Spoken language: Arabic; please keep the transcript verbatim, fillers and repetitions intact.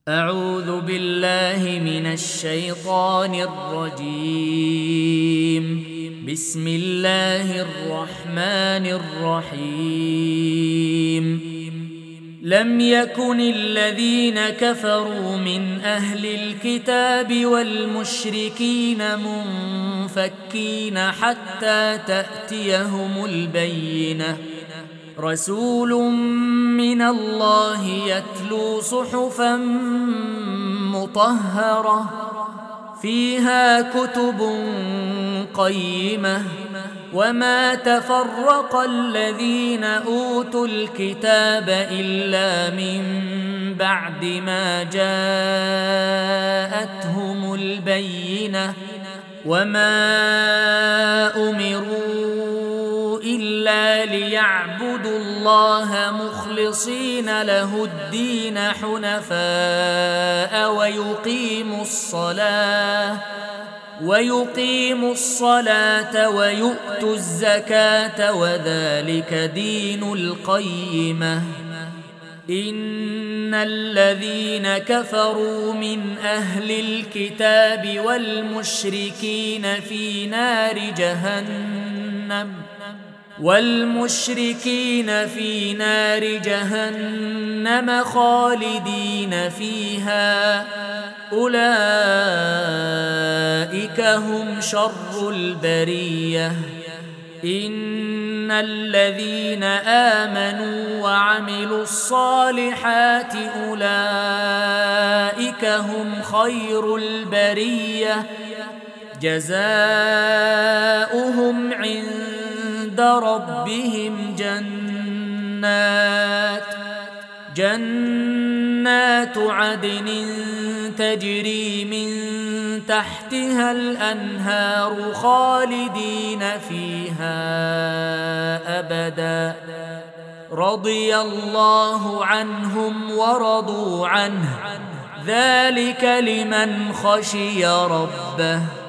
أعوذ بالله من الشيطان الرجيم. بسم الله الرحمن الرحيم. لم يكن الذين كفروا من أهل الكتاب والمشركين منفكين حتى تأتيهم البينة. رسول من الله يتلو صحفا مطهرة فيها كتب قيمة وما تفرق الذين أوتوا الكتاب إلا من بعد ما جاءتهم البينة وما أمروا إلا ليعبدوا الله مخلصين له الدين حنفاء ويقيموا الصلاة ويقيموا الصلاة ويؤتوا الزكاة وذلك دين القيمة. إن الذين كفروا من أهل الكتاب والمشركين في نار جهنم والمشركين في نار جهنم خالدين فيها أولئك هم شر البرية. إن الذين آمنوا وعملوا الصالحات أولئك هم خير البرية جزاؤهم عند ربهم جنات جنات عدن تجري من تحتها الأنهار خالدين فيها أبدا رضي الله عنهم ورضوا عنه ذلك لمن خشي ربه.